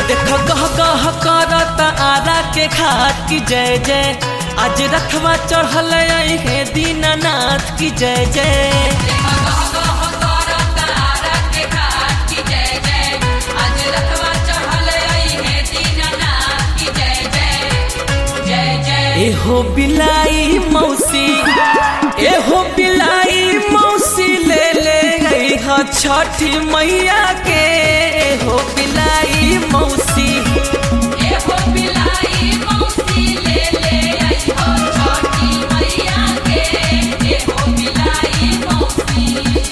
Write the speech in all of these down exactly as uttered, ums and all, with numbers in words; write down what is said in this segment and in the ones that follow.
देख गह गह करत आरा के घाट की जय जय। आज रथवा चढ़ल है दीनानाथ की जय जय। एहो बिलाई मौसी एहो बिलाई मौसी ले ले गई ह छठी मैया के। एहो बिलाई मौसी एहो बिलाई मौसी ले ले आई हो छठी मैया के। एहो बिलाई मौसी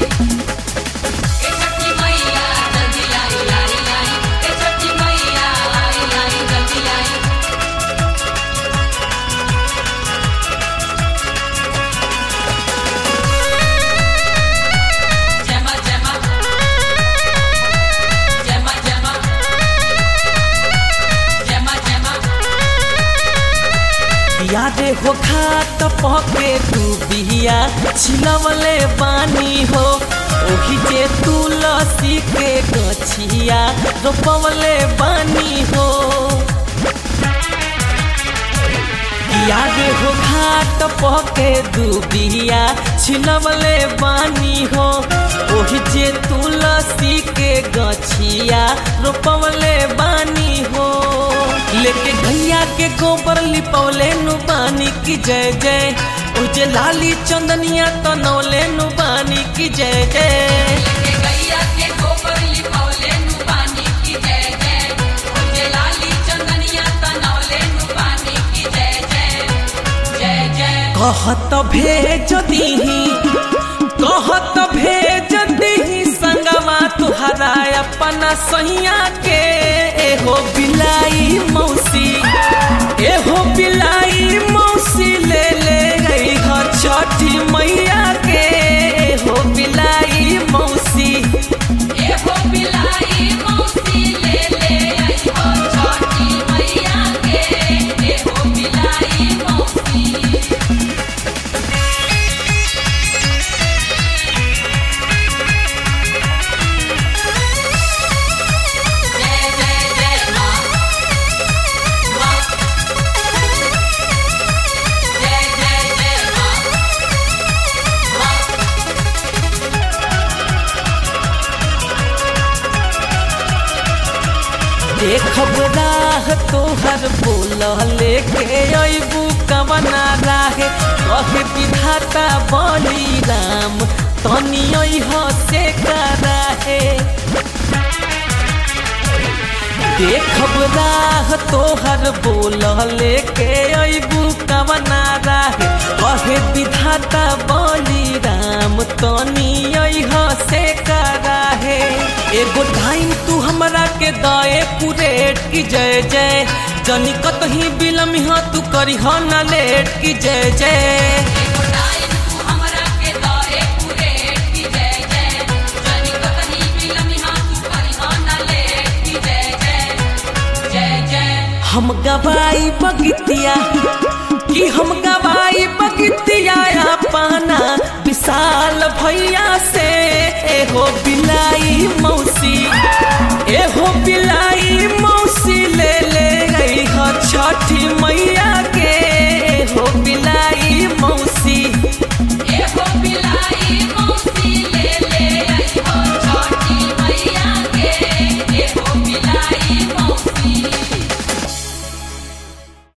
ए छठी मैया जल्दी आई आई आई। ए छठी मैया आई आई जल्दी आई। यादे हो खात पके तू बिया छिलवले बानी हो। ओही जे तुलसी के गछिया रोपवले बानी हो। यादे हो खात पके दू बिया छिलवले बानी हो। ओही जे तुलसी के गछिया रोपवले बानी हो। लेके भैया के गोबर लिपौले नुबानी की जय जय। उजे लाली चंदनिया तनौले नुबानी की जय जय। लेके भैया के गोबर लिपौले नुबानी की जय जय। उजे लाली चंदनिया तनौले नुबानी की जय जय जय जय। कहत भेज दीही कहत भेज दीही संगवा तुहरा अपना सैया के। एहो बिलाई मौसी एहो बिलाई मौसी ले ले गई ह छठी मैया के। एहो बिलाई मौसी एहो बिलाई मौसी ले ले आई हो छठी मैया के। एहो बिलाई मौसी देखब राह तोहर बोल लेके अबू कवना राहे। कहे विधाता बली राम तनी से कराहे। देखब राह तोहर बोल लेके अबू कवना राहे। कहे विधाता बली राम तनी से कराहे। एगो टाइम तू हमरा के दए पुरेट की जय जय। जनी कतही बिलम ह तू करी ह न लेट की जय जय। एगो टाइम तू हमरा के दए पुरेट की जय जय। जनी कतही बिलम ह तू करी ह न लेट की जय जय जय जय। हम गवाई बगितिया कि हम गवाई बगितिया पाना